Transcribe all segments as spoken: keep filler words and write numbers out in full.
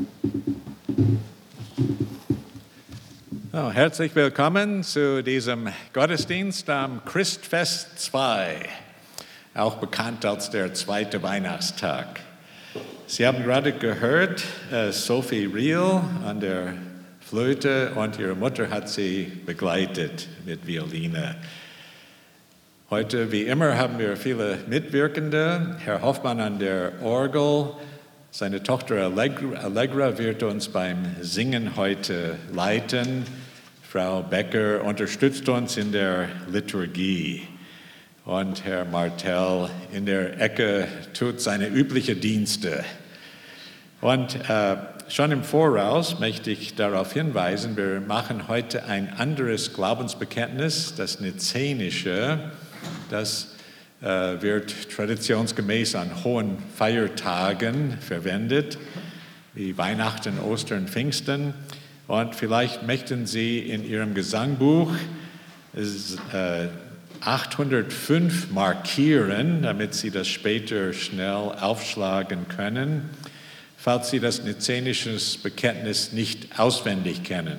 Oh, herzlich willkommen zu diesem Gottesdienst am Christfest zwei, auch bekannt als der zweite Weihnachtstag. Sie haben gerade gehört, äh, Sophie Riel an der Flöte und ihre Mutter hat sie begleitet mit Violine. Heute, wie immer, haben wir viele Mitwirkende. Herr Hoffmann an der Orgel, seine Tochter Allegra, Allegra wird uns beim Singen heute leiten. Frau Becker unterstützt uns in der Liturgie. Und Herr Martell in der Ecke tut seine üblichen Dienste. Und äh, schon im Voraus möchte ich darauf hinweisen, wir machen heute ein anderes Glaubensbekenntnis, das Nizänische. Das äh, wird traditionsgemäß an hohen Feiertagen verwendet, wie Weihnachten, Ostern, Pfingsten. Und vielleicht möchten Sie in Ihrem Gesangbuch äh, achthundertfünf markieren, damit Sie das später schnell aufschlagen können, falls Sie das nizänische Bekenntnis nicht auswendig kennen.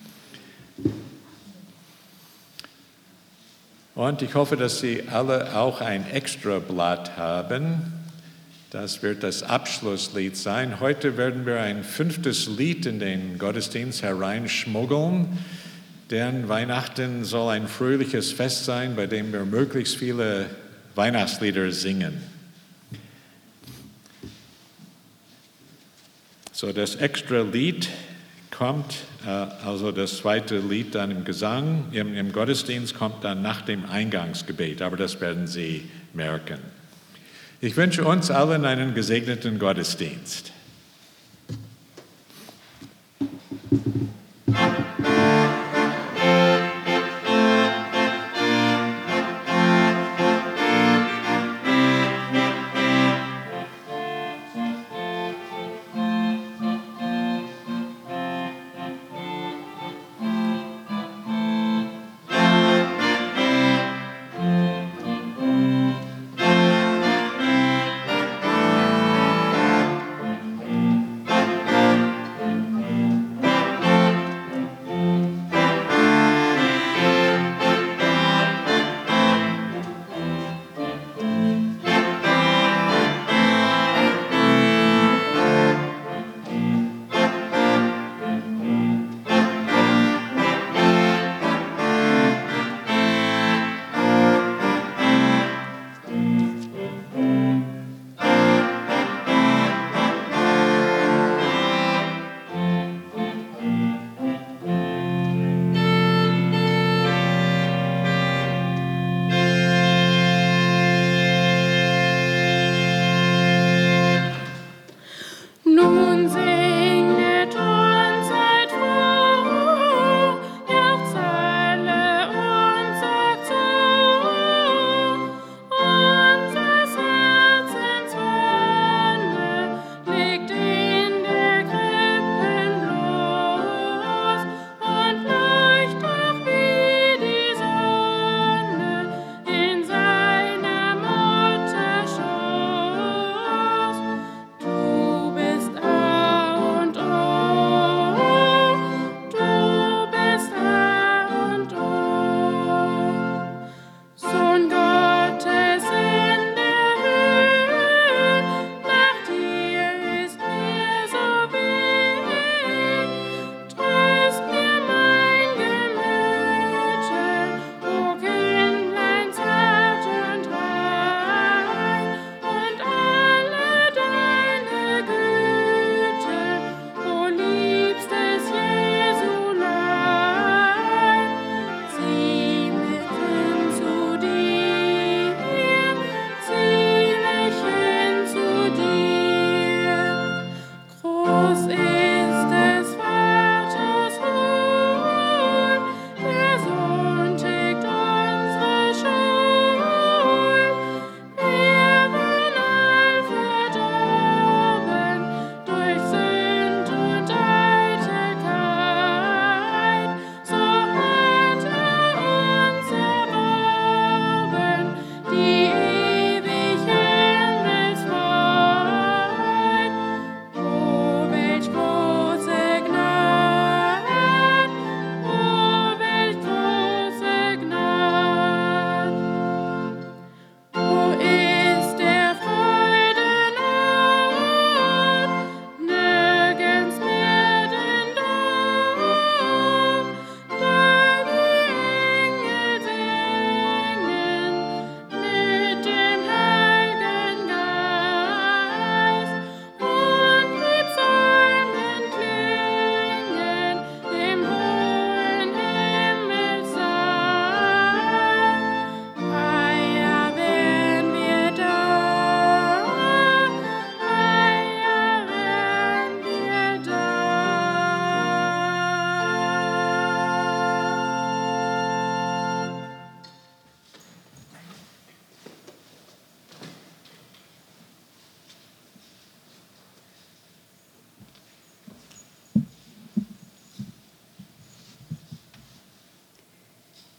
Und ich hoffe, dass Sie alle auch ein Extrablatt haben. Das wird das Abschlusslied sein. Heute werden wir ein fünftes Lied in den Gottesdienst hereinschmuggeln, denn Weihnachten soll ein fröhliches Fest sein, bei dem wir möglichst viele Weihnachtslieder singen. So, das extra Lied kommt, also das zweite Lied dann im Gesang, im, im Gottesdienst kommt dann nach dem Eingangsgebet, aber das werden Sie merken. Ich wünsche uns allen einen gesegneten Gottesdienst.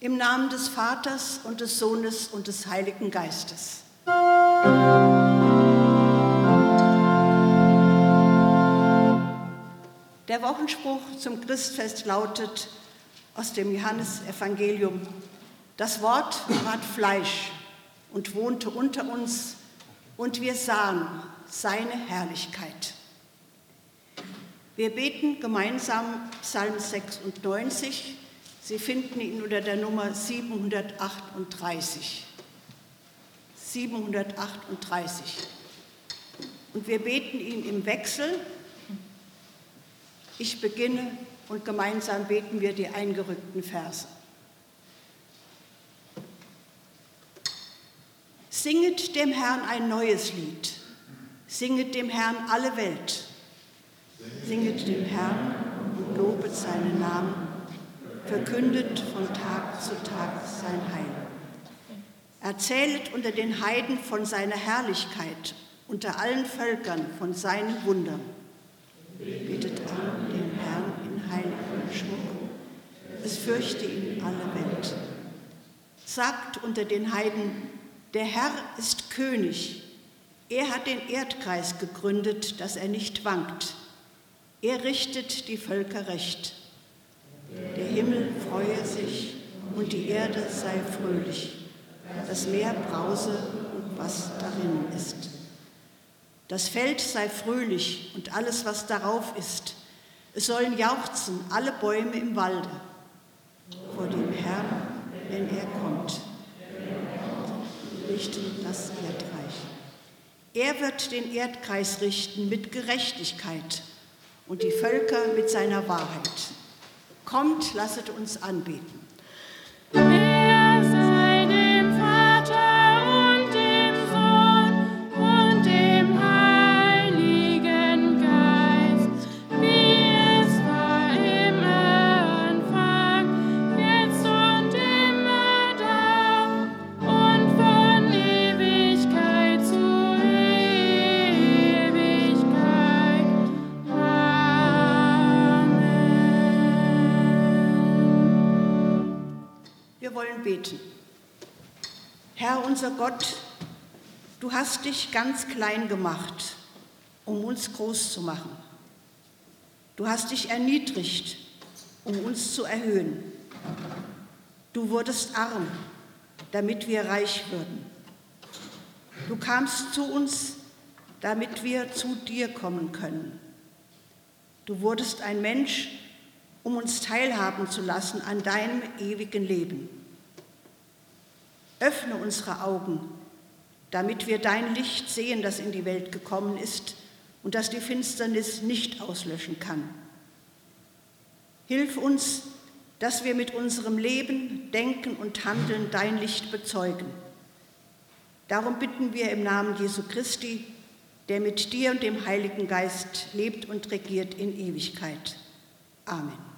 Im Namen des Vaters und des Sohnes und des Heiligen Geistes. Der Wochenspruch zum Christfest lautet aus dem Johannesevangelium: Das Wort ward Fleisch und wohnte unter uns, und wir sahen seine Herrlichkeit. Wir beten gemeinsam Psalm sechsundneunzig. Sie finden ihn unter der Nummer siebenhundertachtunddreißig. siebenhundertachtunddreißig. Und wir beten ihn im Wechsel. Ich beginne und gemeinsam beten wir die eingerückten Verse. Singet dem Herrn ein neues Lied. Singet dem Herrn alle Welt. Singet dem Herrn und lobet seinen Namen. Verkündet von Tag zu Tag sein Heil. Erzählet unter den Heiden von seiner Herrlichkeit, unter allen Völkern von seinen Wundern. Betet an den Herrn in heiligem Schmuck. Es fürchte ihn alle Welt. Sagt unter den Heiden: Der Herr ist König. Er hat den Erdkreis gegründet, dass er nicht wankt. Er richtet die Völker recht. Der Himmel freue sich und die Erde sei fröhlich. Das Meer brause und was darin ist. Das Feld sei fröhlich und alles, was darauf ist. Es sollen jauchzen alle Bäume im Walde vor dem Herrn, wenn er kommt. Richten das Erdreich. Er wird den Erdkreis richten mit Gerechtigkeit und die Völker mit seiner Wahrheit. Kommt, lasset uns anbeten. Er sei dem Vater und dem Sohn und dem Heiligen Geist, wie es war im Anfang, jetzt und immer da und von Ewigkeit zu Ewigkeit. Wir wollen beten. Herr unser Gott, du hast dich ganz klein gemacht, um uns groß zu machen. Du hast dich erniedrigt, um uns zu erhöhen. Du wurdest arm, damit wir reich würden. Du kamst zu uns, damit wir zu dir kommen können. Du wurdest ein Mensch, um uns teilhaben zu lassen an deinem ewigen Leben. Öffne unsere Augen, damit wir dein Licht sehen, das in die Welt gekommen ist und das die Finsternis nicht auslöschen kann. Hilf uns, dass wir mit unserem Leben, Denken und Handeln dein Licht bezeugen. Darum bitten wir im Namen Jesu Christi, der mit dir und dem Heiligen Geist lebt und regiert in Ewigkeit. Amen.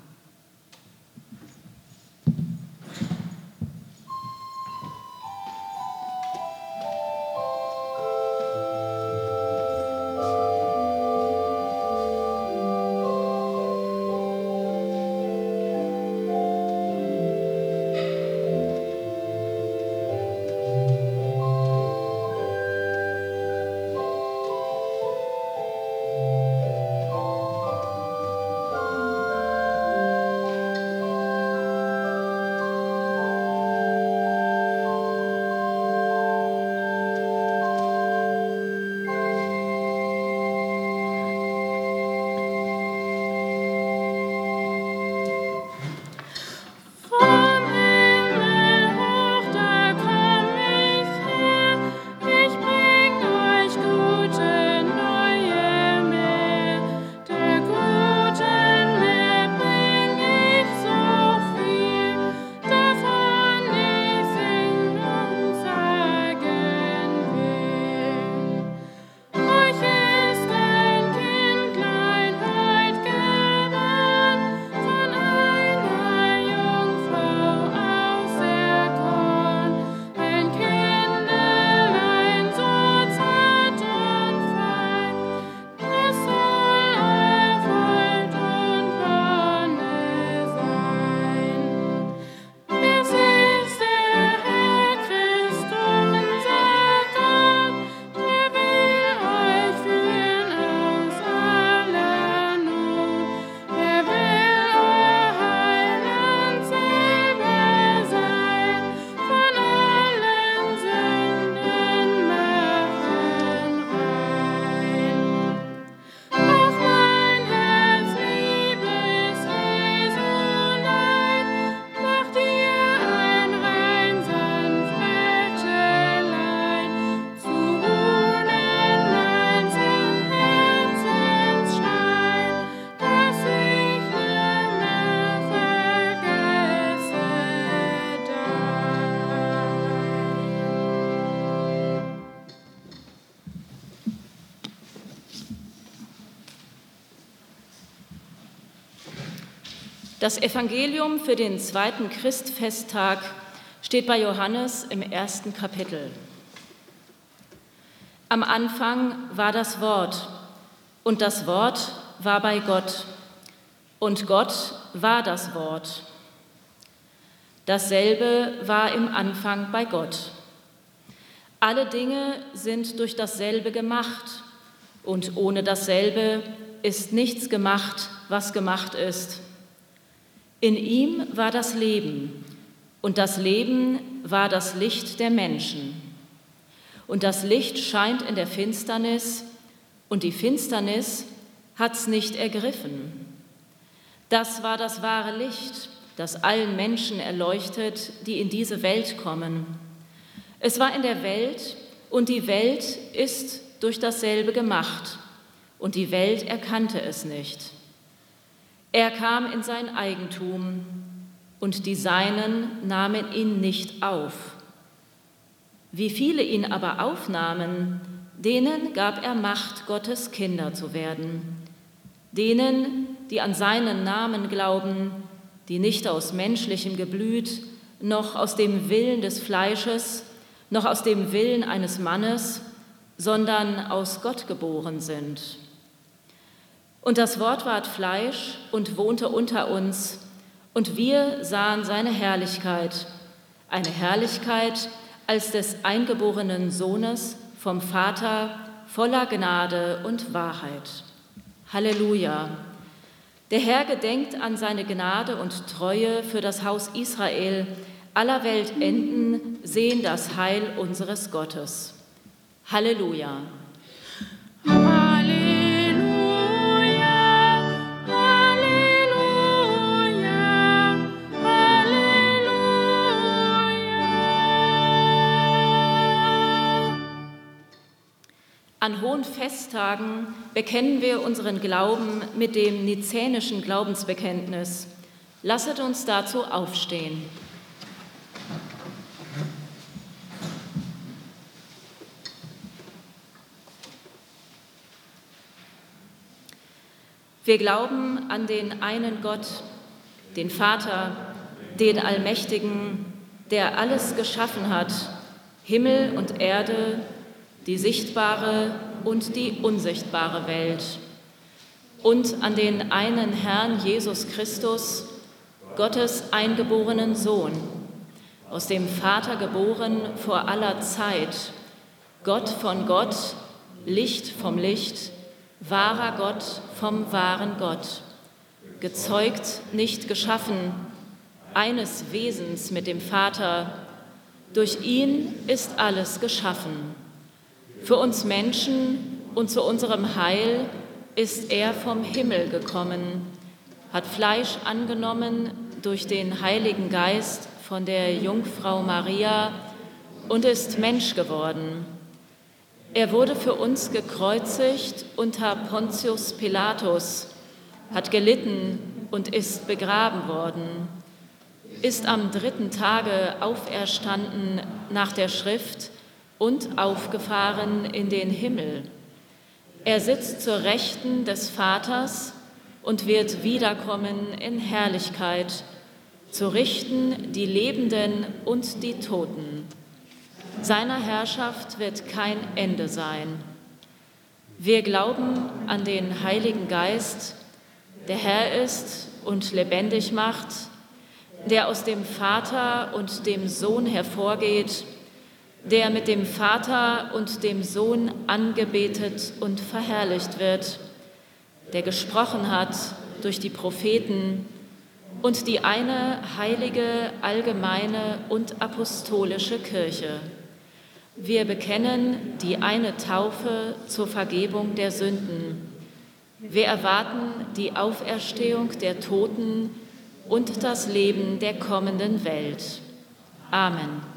Das Evangelium für den zweiten Christfesttag steht bei Johannes im ersten Kapitel. Am Anfang war das Wort, und das Wort war bei Gott, und Gott war das Wort. Dasselbe war im Anfang bei Gott. Alle Dinge sind durch dasselbe gemacht, und ohne dasselbe ist nichts gemacht, was gemacht ist. In ihm war das Leben, und das Leben war das Licht der Menschen. Und das Licht scheint in der Finsternis, und die Finsternis hat's nicht ergriffen. Das war das wahre Licht, das allen Menschen erleuchtet, die in diese Welt kommen. Es war in der Welt, und die Welt ist durch dasselbe gemacht, und die Welt erkannte es nicht. Er kam in sein Eigentum, und die Seinen nahmen ihn nicht auf. Wie viele ihn aber aufnahmen, denen gab er Macht, Gottes Kinder zu werden. Denen, die an seinen Namen glauben, die nicht aus menschlichem Geblüt, noch aus dem Willen des Fleisches, noch aus dem Willen eines Mannes, sondern aus Gott geboren sind. Und das Wort ward Fleisch und wohnte unter uns, und wir sahen seine Herrlichkeit, eine Herrlichkeit als des eingeborenen Sohnes vom Vater, voller Gnade und Wahrheit. Halleluja! Der Herr gedenkt an seine Gnade und Treue für das Haus Israel. Aller Weltenden sehen das Heil unseres Gottes. Halleluja! An hohen Festtagen bekennen wir unseren Glauben mit dem nizänischen Glaubensbekenntnis. Lasset uns dazu aufstehen. Wir glauben an den einen Gott, den Vater, den Allmächtigen, der alles geschaffen hat, Himmel und Erde, die sichtbare und die unsichtbare Welt, und an den einen Herrn Jesus Christus, Gottes eingeborenen Sohn, aus dem Vater geboren vor aller Zeit, Gott von Gott, Licht vom Licht, wahrer Gott vom wahren Gott, gezeugt, nicht geschaffen, eines Wesens mit dem Vater, durch ihn ist alles geschaffen. Für uns Menschen und zu unserem Heil ist er vom Himmel gekommen, hat Fleisch angenommen durch den Heiligen Geist von der Jungfrau Maria und ist Mensch geworden. Er wurde für uns gekreuzigt unter Pontius Pilatus, hat gelitten und ist begraben worden, ist am dritten Tage auferstanden nach der Schrift und aufgefahren in den Himmel. Er sitzt zur Rechten des Vaters und wird wiederkommen in Herrlichkeit, zu richten die Lebenden und die Toten. Seiner Herrschaft wird kein Ende sein. Wir glauben an den Heiligen Geist, der Herr ist und lebendig macht, der aus dem Vater und dem Sohn hervorgeht, der mit dem Vater und dem Sohn angebetet und verherrlicht wird, der gesprochen hat durch die Propheten und die eine heilige, allgemeine und apostolische Kirche. Wir bekennen die eine Taufe zur Vergebung der Sünden. Wir erwarten die Auferstehung der Toten und das Leben der kommenden Welt. Amen.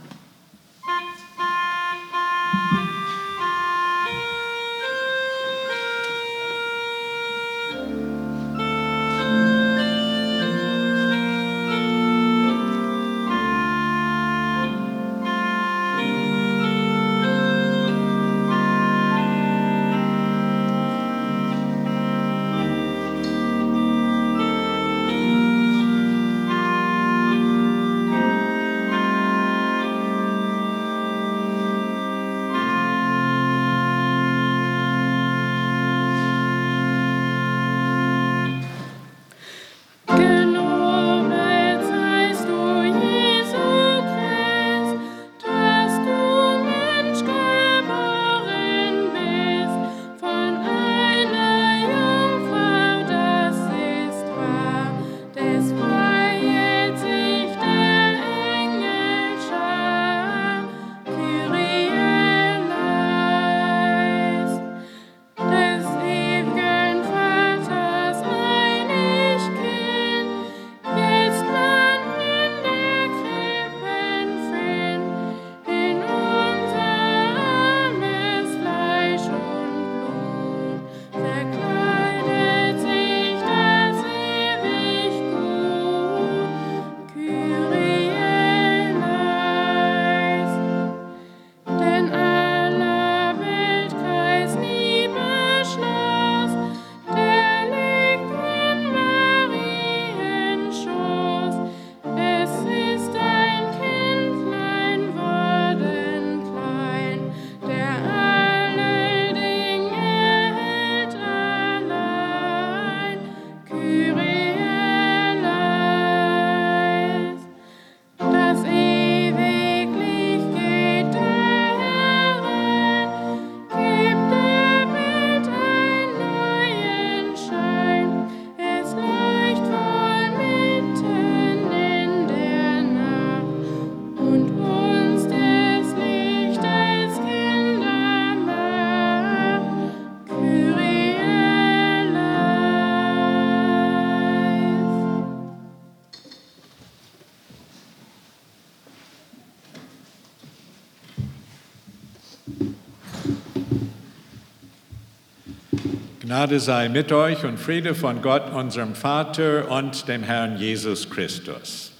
Gnade sei mit euch und Friede von Gott, unserem Vater und dem Herrn Jesus Christus.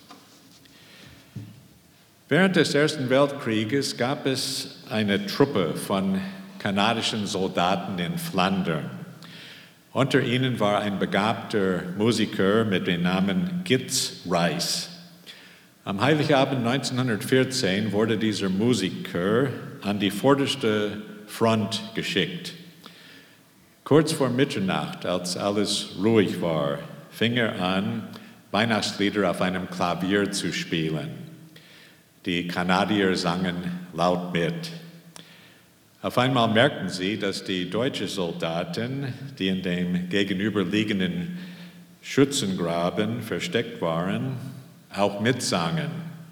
Während des Ersten Weltkrieges gab es eine Truppe von kanadischen Soldaten in Flandern. Unter ihnen war ein begabter Musiker mit dem Namen Gitz Rice. Am Heiligabend neunzehnhundertvierzehn wurde dieser Musiker an die vorderste Front geschickt. Kurz vor Mitternacht, als alles ruhig war, fing er an, Weihnachtslieder auf einem Klavier zu spielen. Die Kanadier sangen laut mit. Auf einmal merkten sie, dass die deutschen Soldaten, die in dem gegenüberliegenden Schützengraben versteckt waren, auch mitsangen.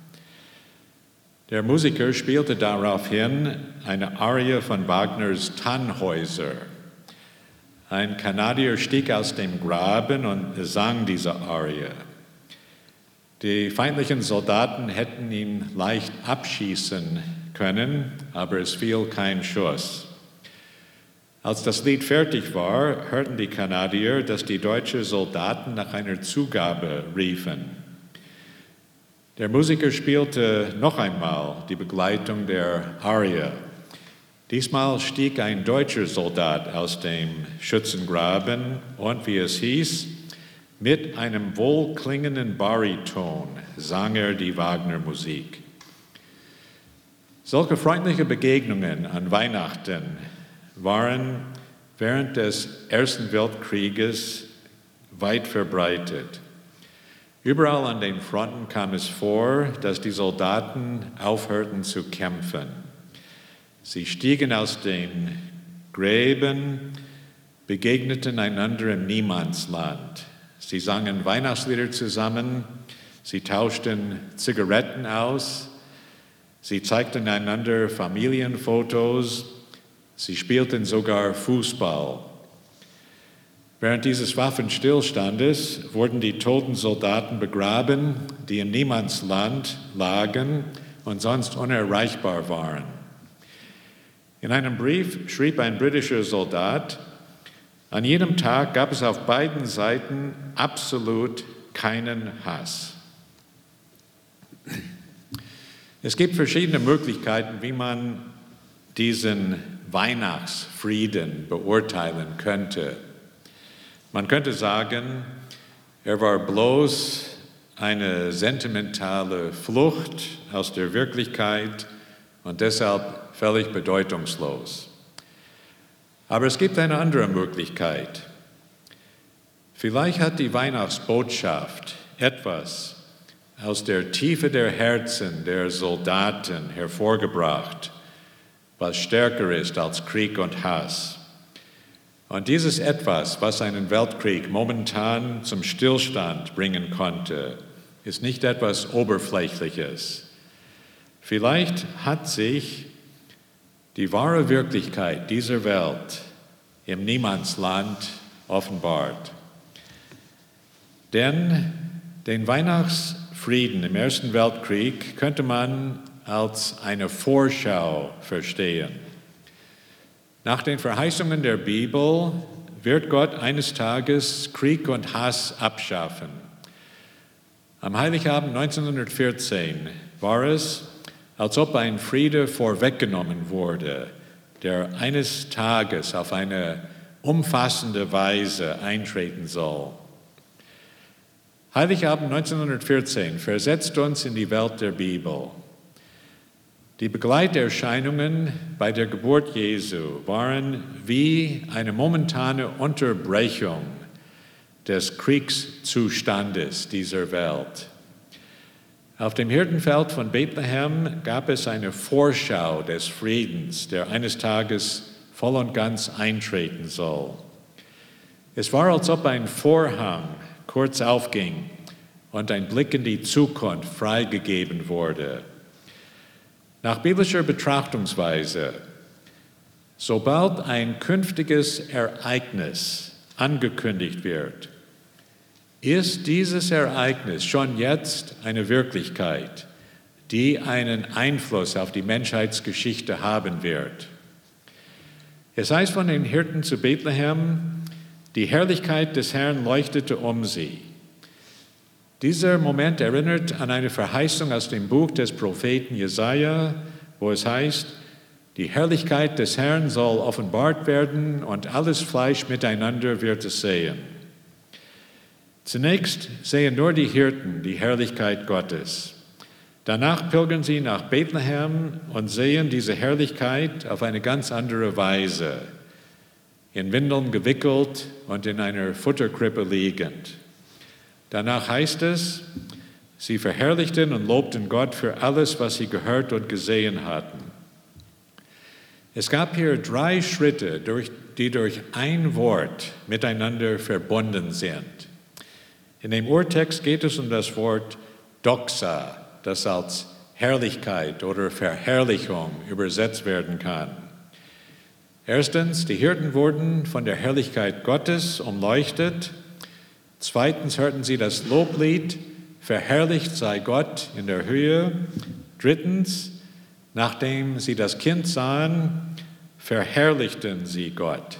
Der Musiker spielte daraufhin eine Arie von Wagners Tannhäuser. Ein Kanadier stieg aus dem Graben und sang diese Arie. Die feindlichen Soldaten hätten ihn leicht abschießen können, aber es fiel kein Schuss. Als das Lied fertig war, hörten die Kanadier, dass die deutschen Soldaten nach einer Zugabe riefen. Der Musiker spielte noch einmal die Begleitung der Arie. Diesmal stieg ein deutscher Soldat aus dem Schützengraben und, wie es hieß, mit einem wohlklingenden Bariton sang er die Wagner-Musik. Solche freundliche Begegnungen an Weihnachten waren während des Ersten Weltkrieges weit verbreitet. Überall an den Fronten kam es vor, dass die Soldaten aufhörten zu kämpfen. Sie stiegen aus den Gräben, begegneten einander im Niemandsland. Sie sangen Weihnachtslieder zusammen, sie tauschten Zigaretten aus, sie zeigten einander Familienfotos, sie spielten sogar Fußball. Während dieses Waffenstillstandes wurden die toten Soldaten begraben, die im Niemandsland lagen und sonst unerreichbar waren. In einem Brief schrieb ein britischer Soldat: An jedem Tag gab es auf beiden Seiten absolut keinen Hass. Es gibt verschiedene Möglichkeiten, wie man diesen Weihnachtsfrieden beurteilen könnte. Man könnte sagen, er war bloß eine sentimentale Flucht aus der Wirklichkeit und deshalb völlig bedeutungslos. Aber es gibt eine andere Möglichkeit. Vielleicht hat die Weihnachtsbotschaft etwas aus der Tiefe der Herzen der Soldaten hervorgebracht, was stärker ist als Krieg und Hass. Und dieses Etwas, was einen Weltkrieg momentan zum Stillstand bringen konnte, ist nicht etwas Oberflächliches. Vielleicht hat sich die wahre Wirklichkeit dieser Welt im Niemandsland offenbart. Denn den Weihnachtsfrieden im Ersten Weltkrieg könnte man als eine Vorschau verstehen. Nach den Verheißungen der Bibel wird Gott eines Tages Krieg und Hass abschaffen. Am Heiligabend neunzehnhundertvierzehn war es, als ob ein Friede vorweggenommen wurde, der eines Tages auf eine umfassende Weise eintreten soll. Heiligabend neunzehnhundertvierzehn versetzt uns in die Welt der Bibel. Die Begleiterscheinungen bei der Geburt Jesu waren wie eine momentane Unterbrechung des Kriegszustandes dieser Welt. Auf dem Hirtenfeld von Bethlehem gab es eine Vorschau des Friedens, der eines Tages voll und ganz eintreten soll. Es war, als ob ein Vorhang kurz aufging und ein Blick in die Zukunft freigegeben wurde. Nach biblischer Betrachtungsweise, sobald ein künftiges Ereignis angekündigt wird, ist dieses Ereignis schon jetzt eine Wirklichkeit, die einen Einfluss auf die Menschheitsgeschichte haben wird. Es heißt von den Hirten zu Bethlehem, Die Herrlichkeit des Herrn leuchtete um sie. Dieser Moment erinnert an eine Verheißung aus dem Buch des Propheten Jesaja, wo es heißt, die Herrlichkeit des Herrn soll offenbart werden und alles Fleisch miteinander wird es sehen. Zunächst sehen nur die Hirten die Herrlichkeit Gottes. Danach pilgern sie nach Bethlehem und sehen diese Herrlichkeit auf eine ganz andere Weise, in Windeln gewickelt und in einer Futterkrippe liegend. Danach heißt es, sie verherrlichten und lobten Gott für alles, was sie gehört und gesehen hatten. Es gab hier drei Schritte, die durch ein Wort miteinander verbunden sind. In dem Urtext geht es um das Wort Doxa, das als Herrlichkeit oder Verherrlichung übersetzt werden kann. Erstens, die Hirten wurden von der Herrlichkeit Gottes umleuchtet. Zweitens hörten sie das Loblied, verherrlicht sei Gott in der Höhe. Drittens, nachdem sie das Kind sahen, verherrlichten sie Gott.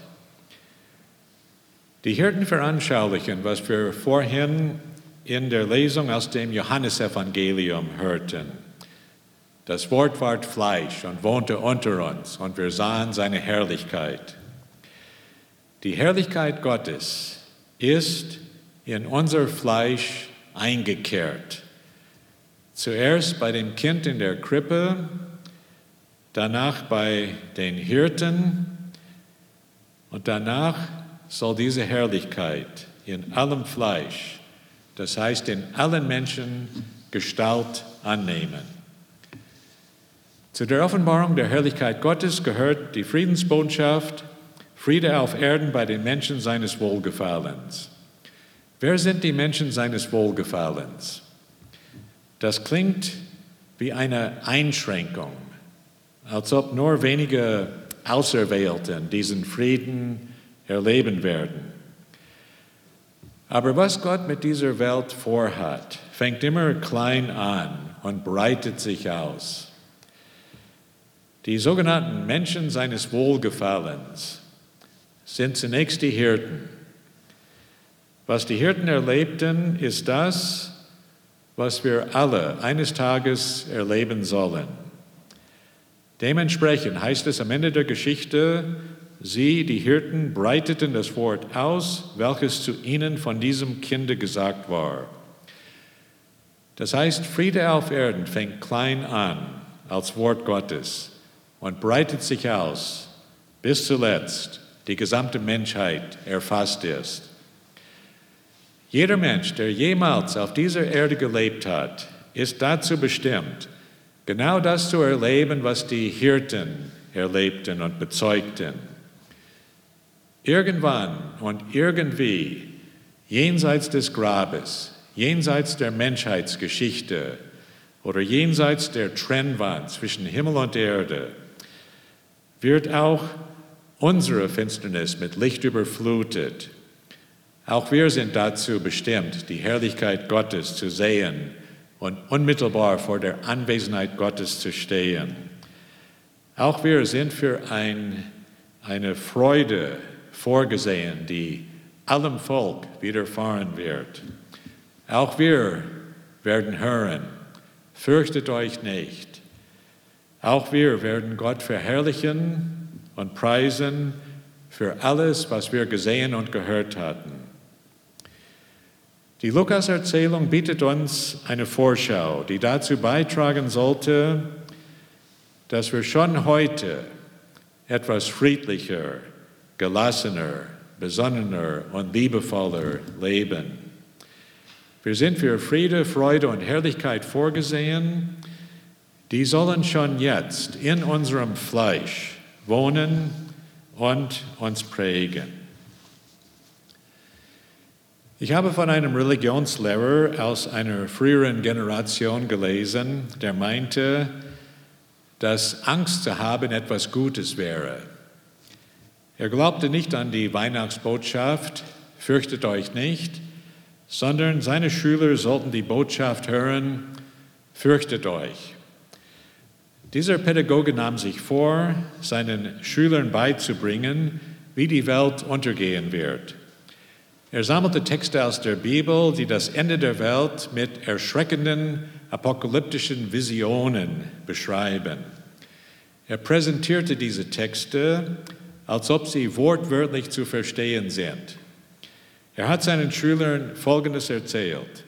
Die Hirten veranschaulichen, was wir vorhin in der Lesung aus dem Johannesevangelium hörten. Das Wort ward Fleisch und wohnte unter uns, und wir sahen seine Herrlichkeit. Die Herrlichkeit Gottes ist in unser Fleisch eingekehrt. Zuerst bei dem Kind in der Krippe, danach bei den Hirten und danach soll diese Herrlichkeit in allem Fleisch, das heißt in allen Menschen, Gestalt annehmen. Zu der Offenbarung der Herrlichkeit Gottes gehört die Friedensbotschaft, Friede auf Erden bei den Menschen seines Wohlgefallens. Wer sind die Menschen seines Wohlgefallens? Das klingt wie eine Einschränkung, als ob nur wenige Auserwählten diesen Frieden erleben werden. Aber was Gott mit dieser Welt vorhat, fängt immer klein an und breitet sich aus. Die sogenannten Menschen seines Wohlgefallens sind zunächst die Hirten. Was die Hirten erlebten, ist das, was wir alle eines Tages erleben sollen. Dementsprechend heißt es am Ende der Geschichte, sie, die Hirten, breiteten das Wort aus, welches zu ihnen von diesem Kinde gesagt war. Das heißt, Friede auf Erden fängt klein an als Wort Gottes und breitet sich aus, bis zuletzt die gesamte Menschheit erfasst ist. Jeder Mensch, der jemals auf dieser Erde gelebt hat, ist dazu bestimmt, genau das zu erleben, was die Hirten erlebten und bezeugten. Irgendwann und irgendwie, jenseits des Grabes, jenseits der Menschheitsgeschichte oder jenseits der Trennwand zwischen Himmel und Erde, wird auch unsere Finsternis mit Licht überflutet. Auch wir sind dazu bestimmt, die Herrlichkeit Gottes zu sehen und unmittelbar vor der Anwesenheit Gottes zu stehen. Auch wir sind für ein, eine Freude vorgesehen, die allem Volk widerfahren wird. Auch wir werden hören, fürchtet euch nicht. Auch wir werden Gott verherrlichen und preisen für alles, was wir gesehen und gehört hatten. Die Lukas-Erzählung bietet uns eine Vorschau, die dazu beitragen sollte, dass wir schon heute etwas friedlicher, gelassener, besonnener und liebevoller leben. Wir sind für Friede, Freude und Herrlichkeit vorgesehen. Die sollen schon jetzt in unserem Fleisch wohnen und uns prägen. Ich habe von einem Religionslehrer aus einer früheren Generation gelesen, der meinte, dass Angst zu haben etwas Gutes wäre. Er glaubte nicht an die Weihnachtsbotschaft, fürchtet euch nicht, sondern seine Schüler sollten die Botschaft hören, fürchtet euch. Dieser Pädagoge nahm sich vor, seinen Schülern beizubringen, wie die Welt untergehen wird. Er sammelte Texte aus der Bibel, die das Ende der Welt mit erschreckenden apokalyptischen Visionen beschreiben. Er präsentierte diese Texte, als ob sie wortwörtlich zu verstehen sind. Er hat seinen Schülern Folgendes erzählt: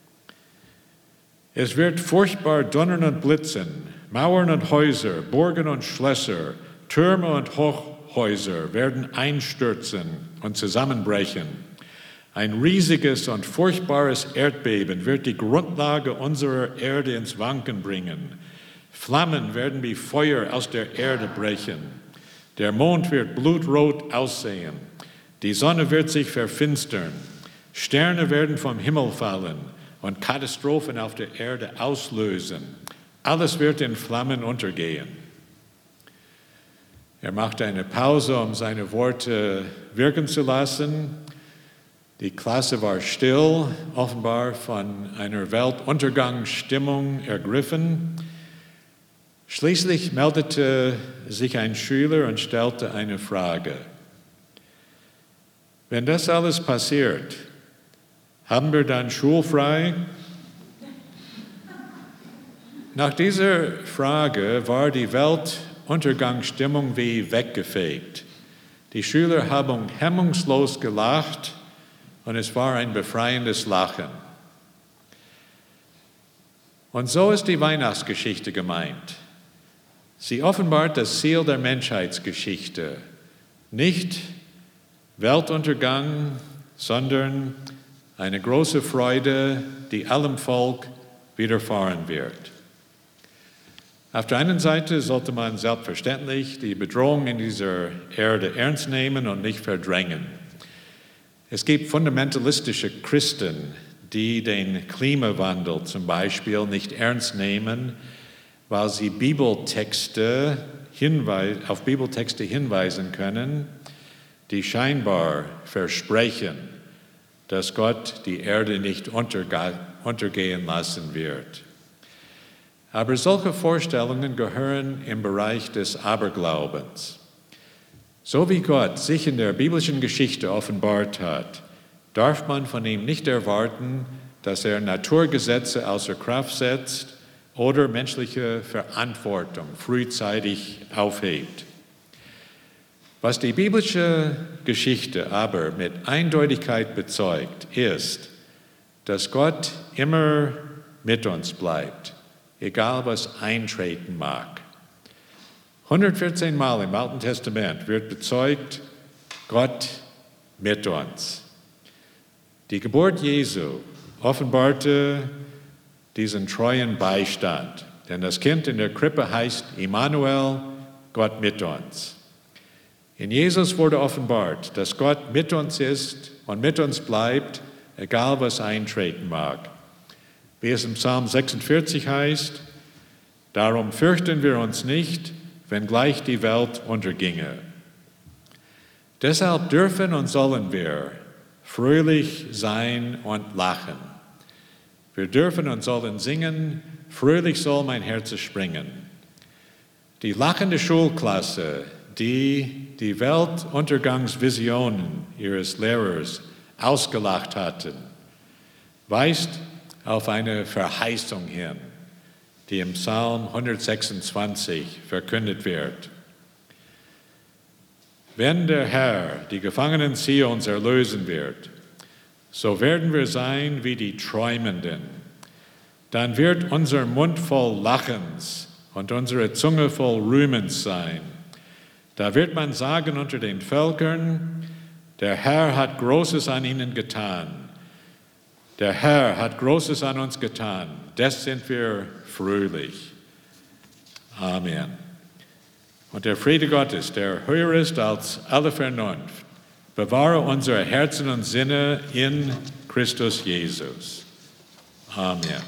Es wird furchtbar donnern und blitzen, Mauern und Häuser, Burgen und Schlösser, Türme und Hochhäuser werden einstürzen und zusammenbrechen. Ein riesiges und furchtbares Erdbeben wird die Grundlage unserer Erde ins Wanken bringen. Flammen werden wie Feuer aus der Erde brechen. Der Mond wird blutrot aussehen. Die Sonne wird sich verfinstern. Sterne werden vom Himmel fallen und Katastrophen auf der Erde auslösen. Alles wird in Flammen untergehen. Er machte eine Pause, um seine Worte wirken zu lassen. Die Klasse war still, offenbar von einer Weltuntergangsstimmung ergriffen. Schließlich meldete sich ein Schüler und stellte eine Frage. Wenn das alles passiert, haben wir dann schulfrei? Nach dieser Frage war die Weltuntergangsstimmung wie weggefegt. Die Schüler haben hemmungslos gelacht und es war ein befreiendes Lachen. Und so ist die Weihnachtsgeschichte gemeint. Sie offenbart das Ziel der Menschheitsgeschichte. Nicht Weltuntergang, sondern eine große Freude, die allem Volk widerfahren wird. Auf der einen Seite sollte man selbstverständlich die Bedrohung in dieser Erde ernst nehmen und nicht verdrängen. Es gibt fundamentalistische Christen, die den Klimawandel zum Beispiel nicht ernst nehmen, weil sie Bibeltexte hinweis, auf Bibeltexte hinweisen können, die scheinbar versprechen, dass Gott die Erde nicht unterge- untergehen lassen wird. Aber solche Vorstellungen gehören im Bereich des Aberglaubens. So wie Gott sich in der biblischen Geschichte offenbart hat, darf man von ihm nicht erwarten, dass er Naturgesetze außer Kraft setzt oder menschliche Verantwortung frühzeitig aufhebt. Was die biblische Geschichte aber mit Eindeutigkeit bezeugt, ist, dass Gott immer mit uns bleibt, egal was eintreten mag. hundertvierzehn Mal im Alten Testament wird bezeugt, Gott mit uns. Die Geburt Jesu offenbarte diesen treuen Beistand, denn das Kind in der Krippe heißt Immanuel, Gott mit uns. In Jesus wurde offenbart, dass Gott mit uns ist und mit uns bleibt, egal was eintreten mag. Wie es im Psalm sechsundvierzig heißt, darum fürchten wir uns nicht, wenngleich die Welt unterginge. Deshalb dürfen und sollen wir fröhlich sein und lachen. Wir dürfen und sollen singen, fröhlich soll mein Herz springen. Die lachende Schulklasse, die die Weltuntergangsvisionen ihres Lehrers ausgelacht hatten, weist auf eine Verheißung hin, die im Psalm hundertsechsundzwanzig verkündet wird. Wenn der Herr die Gefangenen Zions erlösen wird, so werden wir sein wie die Träumenden. Dann wird unser Mund voll Lachens und unsere Zunge voll Rühmens sein. Da wird man sagen unter den Völkern, der Herr hat Großes an ihnen getan. Der Herr hat Großes an uns getan. Des sind wir fröhlich. Amen. Und der Friede Gottes, der höher ist als alle Vernunft, bewahre unsere Herzen und Sinne in Christus Jesus. Amen.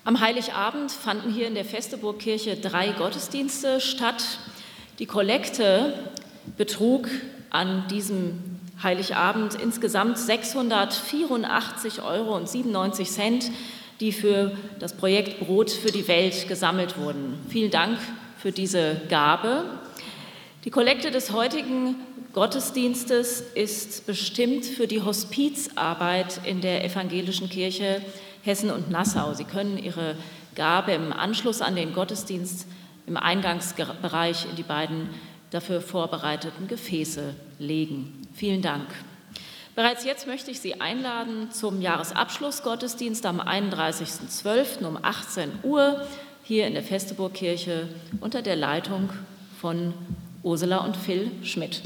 Am Heiligabend fanden hier in der Vesteburgkirche drei Gottesdienste statt. Die Kollekte betrug an diesem Heiligabend insgesamt sechshundertvierundachtzig Euro und siebenundneunzig Cent, die für das Projekt Brot für die Welt gesammelt wurden. Vielen Dank für diese Gabe. Die Kollekte des heutigen Gottesdienstes ist bestimmt für die Hospizarbeit in der Evangelischen Kirche Hessen und Nassau. Sie können Ihre Gabe im Anschluss an den Gottesdienst im Eingangsbereich in die beiden dafür vorbereiteten Gefäße legen. Vielen Dank. Bereits jetzt möchte ich Sie einladen zum Jahresabschlussgottesdienst am einunddreißigsten zwölften um achtzehn Uhr hier in der Vesteburgkirche unter der Leitung von Ursula und Phil Schmidt.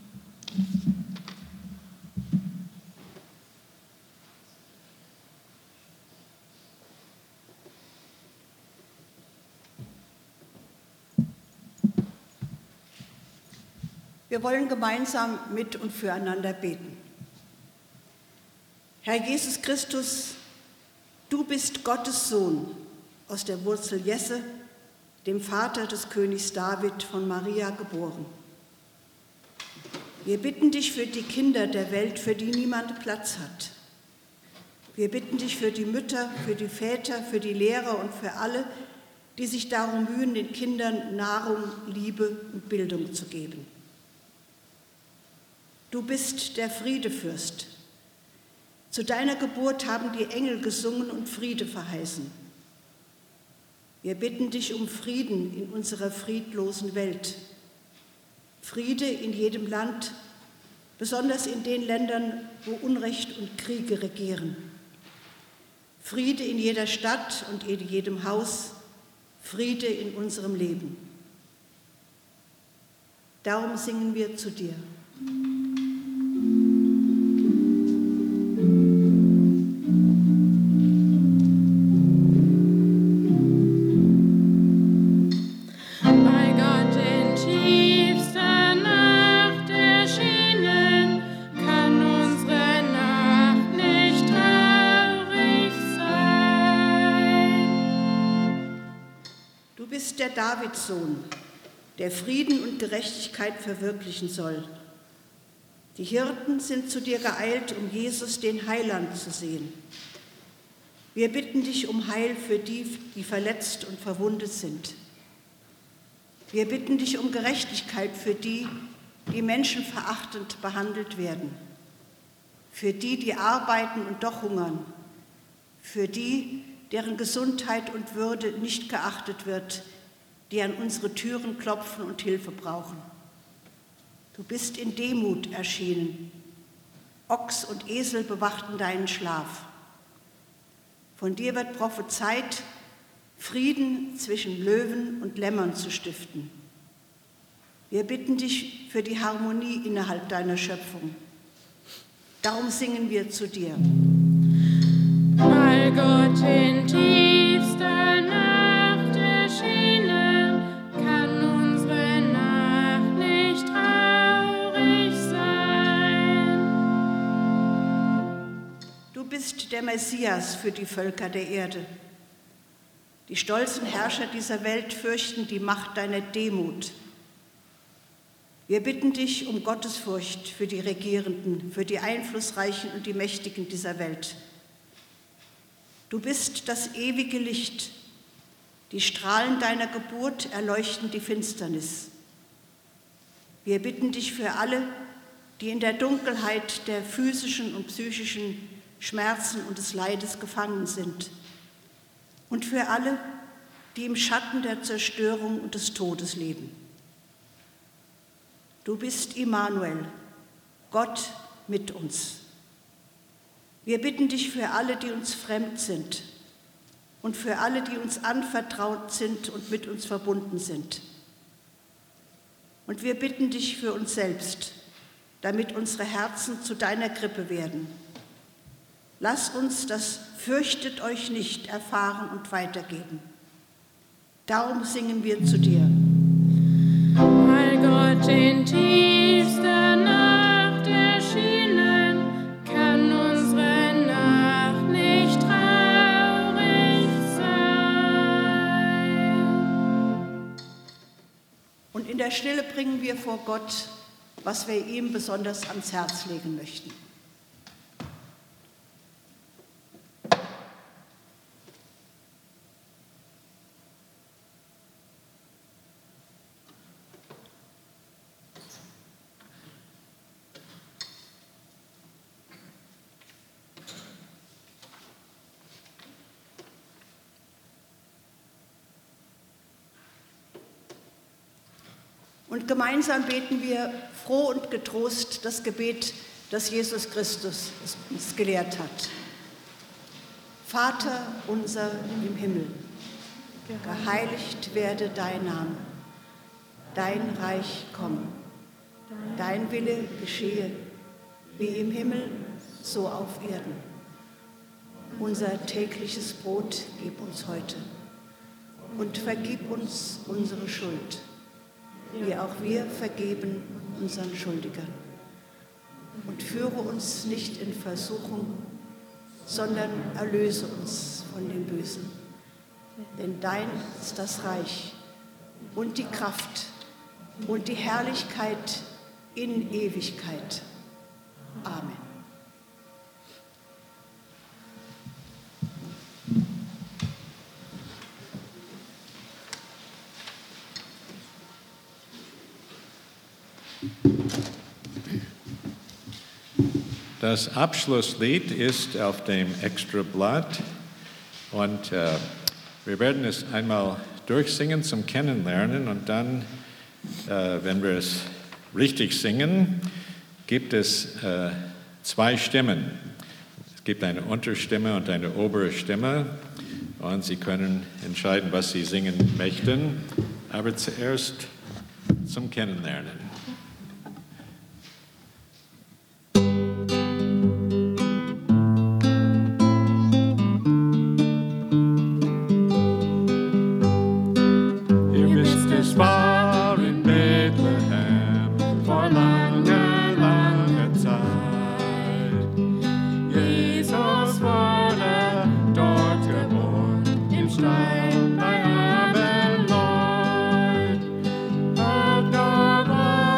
Wir wollen gemeinsam mit und füreinander beten. Herr Jesus Christus, du bist Gottes Sohn aus der Wurzel Jesse, dem Vater des Königs David von Maria geboren. Wir bitten dich für die Kinder der Welt, für die niemand Platz hat. Wir bitten dich für die Mütter, für die Väter, für die Lehrer und für alle, die sich darum mühen, den Kindern Nahrung, Liebe und Bildung zu geben. Du bist der Friedefürst. Zu deiner Geburt haben die Engel gesungen und Friede verheißen. Wir bitten dich um Frieden in unserer friedlosen Welt. Friede in jedem Land, besonders in den Ländern, wo Unrecht und Kriege regieren. Friede in jeder Stadt und in jedem Haus, Friede in unserem Leben. Darum singen wir zu dir. Der Davidssohn, der Frieden und Gerechtigkeit verwirklichen soll. Die Hirten sind zu dir geeilt, um Jesus, den Heiland, zu sehen. Wir bitten dich um Heil für die, die verletzt und verwundet sind. Wir bitten dich um Gerechtigkeit für die, die menschenverachtend behandelt werden. Für die, die arbeiten und doch hungern. Für die, deren Gesundheit und Würde nicht geachtet wird, die an unsere Türen klopfen und Hilfe brauchen. Du bist in Demut erschienen. Ochs und Esel bewachten deinen Schlaf. Von dir wird prophezeit, Frieden zwischen Löwen und Lämmern zu stiften. Wir bitten dich für die Harmonie innerhalb deiner Schöpfung. Darum singen wir zu dir. Weil Gott in tiefster Nacht erschienen, kann unsere Nacht nicht traurig sein. Du bist der Messias für die Völker der Erde. Die stolzen Herrscher dieser Welt fürchten die Macht deiner Demut. Wir bitten dich um Gottesfurcht für die Regierenden, für die Einflussreichen und die Mächtigen dieser Welt. Du bist das ewige Licht. Die Strahlen deiner Geburt erleuchten die Finsternis. Wir bitten dich für alle, die in der Dunkelheit der physischen und psychischen Schmerzen und des Leides gefangen sind. Und für alle, die im Schatten der Zerstörung und des Todes leben. Du bist Immanuel, Gott mit uns. Wir bitten dich für alle, die uns fremd sind und für alle, die uns anvertraut sind und mit uns verbunden sind. Und wir bitten dich für uns selbst, damit unsere Herzen zu deiner Krippe werden. Lass uns das Fürchtet euch nicht erfahren und weitergeben. Darum singen wir zu dir. Weil Gott in tiefster Nacht erschienen, kann unsere Nacht nicht traurig sein. der Stille bringen wir vor Gott, was wir ihm besonders ans Herz legen möchten. Und gemeinsam beten wir froh und getrost das Gebet, das Jesus Christus uns gelehrt hat. Vater unser im Himmel, geheiligt werde dein Name, dein Reich komme, dein Wille geschehe, wie im Himmel, so auf Erden. Unser tägliches Brot gib uns heute und vergib uns unsere Schuld, wie auch wir vergeben unseren Schuldigern. Und führe uns nicht in Versuchung, sondern erlöse uns von dem Bösen. Denn dein ist das Reich und die Kraft und die Herrlichkeit in Ewigkeit. Amen. Das Abschlusslied ist auf dem Extrablatt und äh, wir werden es einmal durchsingen zum Kennenlernen und dann, äh, wenn wir es richtig singen, gibt es äh, zwei Stimmen. Es gibt eine Unterstimme und eine obere Stimme und Sie können entscheiden, was Sie singen möchten, aber zuerst zum Kennenlernen. Stein bei Abendläut, hört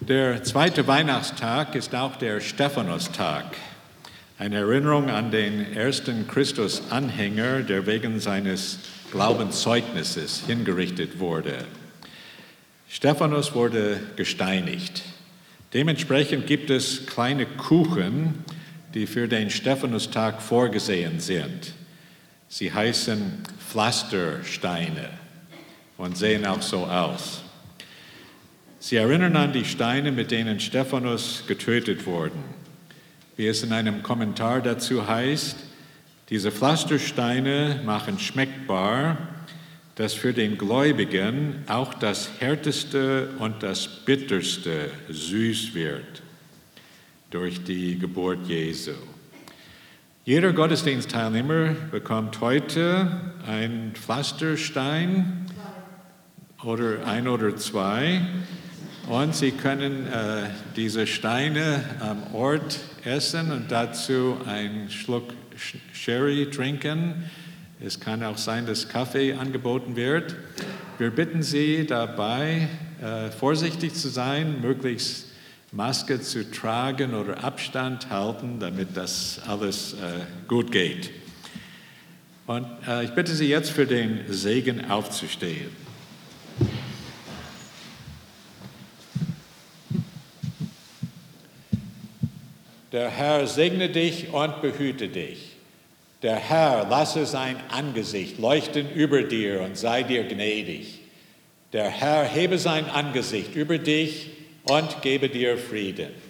Der zweite Weihnachtstag ist auch der Stephanustag, eine Erinnerung an den ersten Christus-Anhänger, der wegen seines Glaubenszeugnisses hingerichtet wurde. Stephanus wurde gesteinigt. Dementsprechend gibt es kleine Kuchen, die für den Stephanustag vorgesehen sind. Sie heißen Pflastersteine und sehen auch so aus. Sie erinnern an die Steine, mit denen Stephanus getötet wurde. Wie es in einem Kommentar dazu heißt, diese Pflastersteine machen schmeckbar, dass für den Gläubigen auch das Härteste und das Bitterste süß wird durch die Geburt Jesu. Jeder Gottesdienstteilnehmer bekommt heute einen Pflasterstein oder ein oder zwei und sie können äh, diese Steine am Ort essen und dazu einen Schluck Sherry trinken. Es kann auch sein, dass Kaffee angeboten wird. Wir bitten Sie dabei, äh, vorsichtig zu sein, möglichst Maske zu tragen oder Abstand halten, damit das alles äh, gut geht. Und äh, ich bitte Sie jetzt für den Segen aufzustehen. Der Herr segne dich und behüte dich. Der Herr lasse sein Angesicht leuchten über dir und sei dir gnädig. Der Herr hebe sein Angesicht über dich und gebe dir Frieden.